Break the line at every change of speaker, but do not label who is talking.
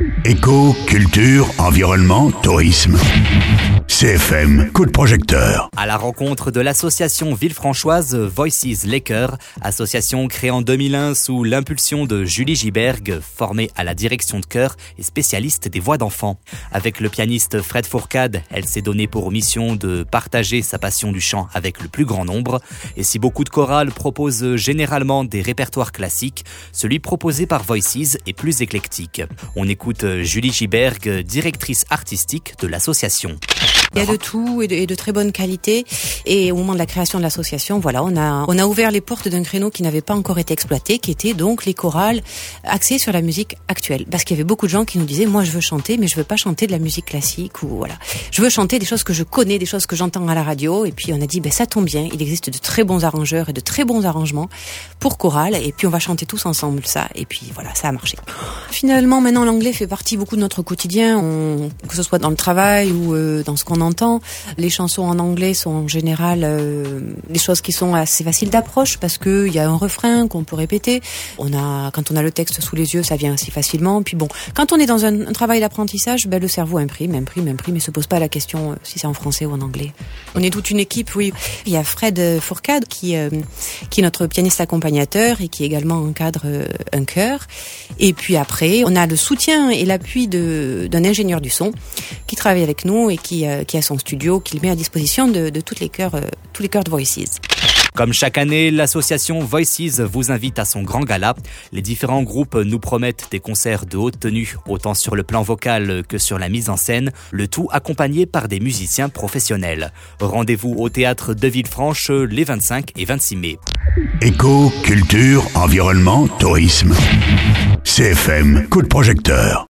Éco, culture, environnement, tourisme. CFM, coup de projecteur.
À la rencontre de l'association villefranchoise Voices Laker, association créée en 2001 sous l'impulsion de Julie Giberg, formée à la direction de chœur et spécialiste des voix d'enfants. Avec le pianiste Fred Fourcade, elle s'est donnée pour mission de partager sa passion du chant avec le plus grand nombre. Et si beaucoup de chorales proposent généralement des répertoires classiques, celui proposé par Voices est plus éclectique. On écoute Julie Giberg, directrice artistique de l'association.
Il y a de tout et de très bonne qualité. Et au moment de la création de l'association, voilà, on a ouvert les portes d'un créneau qui n'avait pas encore été exploité, qui était donc les chorales axées sur la musique actuelle. Parce qu'il y avait beaucoup de gens qui nous disaient, moi je veux chanter, mais je veux pas chanter de la musique classique ou voilà. Je veux chanter des choses que je connais, des choses que j'entends à la radio. Et puis on a dit, ça tombe bien, il existe de très bons arrangeurs et de très bons arrangements pour chorale. Et puis on va chanter tous ensemble ça. Et puis voilà, ça a marché. Finalement, maintenant l'anglais fait partie beaucoup de notre quotidien, que ce soit dans le travail ou dans ce qu'on entend. Les chansons en anglais sont en général des choses qui sont assez faciles d'approche parce que il y a un refrain qu'on peut répéter. Quand on a le texte sous les yeux, ça vient assez facilement. Puis bon, quand on est dans un travail d'apprentissage, le cerveau imprime et se pose pas la question si c'est en français ou en anglais. On est toute une équipe, oui. Il y a Fred Fourcade qui est notre pianiste accompagnateur et qui également encadre un chœur. Et puis après, on a le soutien et l'appui d'un ingénieur du son qui travaille avec nous et qui a son studio, qu'il met à disposition de tous les chœurs de Voices.
Comme chaque année, l'association Voices vous invite à son grand gala. Les différents groupes nous promettent des concerts de haute tenue, autant sur le plan vocal que sur la mise en scène, le tout accompagné par des musiciens professionnels. Rendez-vous au théâtre de Villefranche les 25 et 26 mai.
Éco, culture, environnement, tourisme. CFM, coup de projecteur.